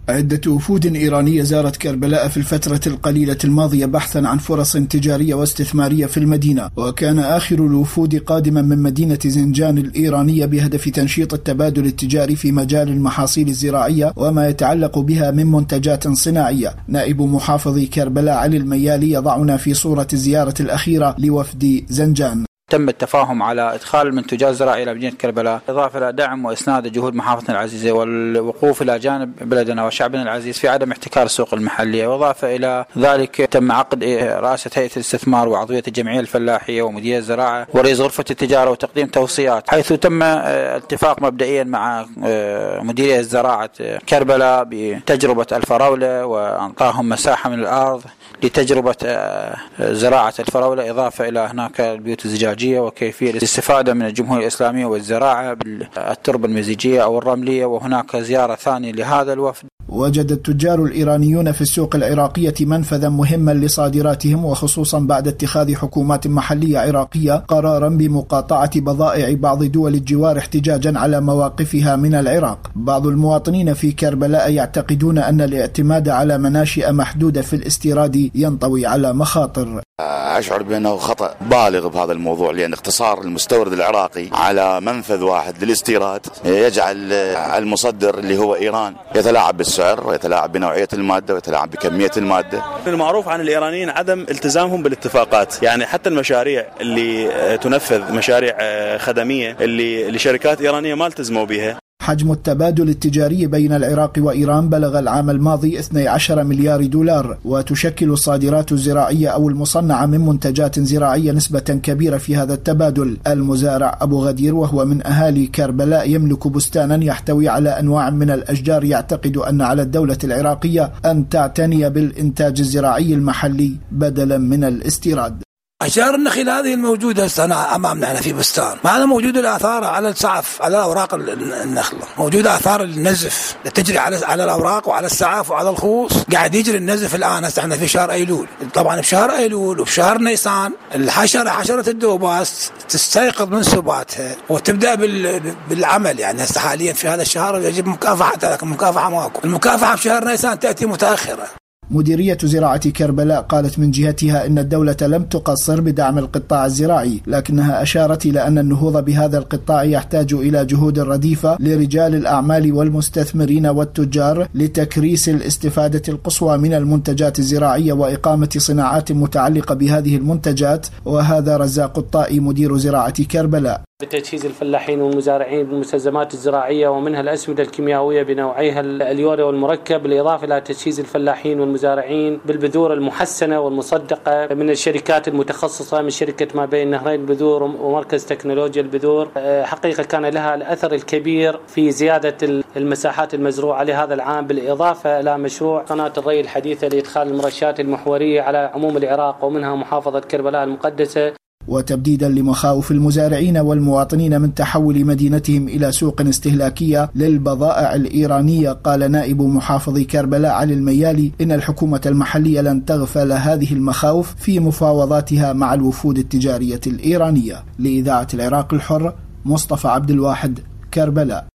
عدة وفود إيرانية زارت كربلاء في الفترة القليلة الماضية بحثا عن فرص تجارية واستثمارية في المدينة، وكان آخر الوفود قادما من مدينة زنجان الإيرانية بهدف تنشيط التبادل التجاري في مجال المحاصيل الزراعية وما يتعلق بها من منتجات صناعية. نائب محافظ كربلاء علي الميالي يضعنا في صورة الزيارة الأخيرة لوفد زنجان. تم التفاهم على إدخال المنتجات الزراعية إلى مدينة كربلاء، إضافة إلى دعم وإسناد جهود محافظتنا العزيزة والوقوف إلى جانب بلدنا وشعبنا العزيز في عدم احتكار السوق المحلية. وإضافة إلى ذلك تم عقد رئاسة هيئة الاستثمار وعضوية الجمعية الفلاحية ومديرية الزراعة ورئيس غرفة التجارة وتقديم توصيات، حيث تم اتفاق مبدئيا مع مديرية الزراعة كربلاء بتجربة الفراولة، وأعطاهم مساحة من الأرض لتجربة زراعة الفراولة، إضافة إلى هناك البيوت الزجاجية وكيفية الاستفادة من الجمهورية الإسلامية والزراعة بالتربة المزيجية أو الرملية. وهناك زيارة ثانية لهذا الوفد. وجد التجار الإيرانيون في السوق العراقية منفذا مهما لصادراتهم، وخصوصا بعد اتخاذ حكومات محلية عراقية قرارا بمقاطعة بضائع بعض دول الجوار احتجاجا على مواقفها من العراق. بعض المواطنين في كربلاء يعتقدون أن الاعتماد على مناشئ محدودة في الاستيراد ينطوي على مخاطر. أشعر بأنه خطأ بالغ بهذا الموضوع، لأن اختصار المستورد العراقي على منفذ واحد للاستيراد يجعل المصدر اللي هو إيران يتلاعب بالسعر ويتلاعب بنوعية المادة ويتلاعب بكمية المادة. المعروف عن الإيرانيين عدم التزامهم بالاتفاقات، يعني حتى المشاريع اللي تنفذ مشاريع خدمية اللي لشركات إيرانية ما التزموا بها. حجم التبادل التجاري بين العراق وإيران بلغ العام الماضي 12 مليار دولار، وتشكل الصادرات الزراعية أو المصنعة من منتجات زراعية نسبة كبيرة في هذا التبادل. المزارع أبو غدير وهو من أهالي كربلاء يملك بستانا يحتوي على أنواع من الأشجار، يعتقد أن على الدولة العراقية أن تعتني بالإنتاج الزراعي المحلي بدلا من الاستيراد. أشجار النخيل هذه الموجودة أمامنا هنا في بستان، معنا موجودة الآثار على السعف، على أوراق النخلة، موجودة آثار النزف تجري على الأوراق وعلى السعف وعلى الخوص. قاعد يجري النزف الآن. احنا في شهر أيلول، طبعا بشهر أيلول وبشهر نيسان حشرة الدوباس تستيقظ من سباتها وتبدأ بالعمل. يعني هسه حاليا في هذا الشهر يجب مكافحة، لكن مكافحة ماكو. المكافحة بشهر نيسان تأتي متأخرة. مديرية زراعة كربلاء قالت من جهتها إن الدولة لم تقصر بدعم القطاع الزراعي، لكنها أشارت إلى أن النهوض بهذا القطاع يحتاج إلى جهود رديفة لرجال الأعمال والمستثمرين والتجار لتكريس الاستفادة القصوى من المنتجات الزراعية وإقامة صناعات متعلقة بهذه المنتجات. وهذا رزاق الطائي مدير زراعة كربلاء. بتجهيز الفلاحين والمزارعين بالمستلزمات الزراعية ومنها الأسمدة الكيميائية بنوعيها اليوريا والمركب، بالإضافة إلى تجهيز الفلاحين والمزارعين بالبذور المحسنة والمصدقة من الشركات المتخصصة، من شركة ما بين نهرين البذور ومركز تكنولوجيا البذور. حقيقة كان لها الأثر الكبير في زيادة المساحات المزروعة لهذا العام، بالإضافة إلى مشروع قناة الري الحديثة لإدخال المرشات المحورية على عموم العراق ومنها محافظة كربلاء المقدسة. وتبديدا لمخاوف المزارعين والمواطنين من تحول مدينتهم إلى سوق استهلاكية للبضائع الإيرانية، قال نائب محافظ كربلاء علي الميالي إن الحكومة المحلية لن تغفل هذه المخاوف في مفاوضاتها مع الوفود التجارية الإيرانية. لإذاعة العراق الحر، مصطفى عبد الواحد، كربلاء.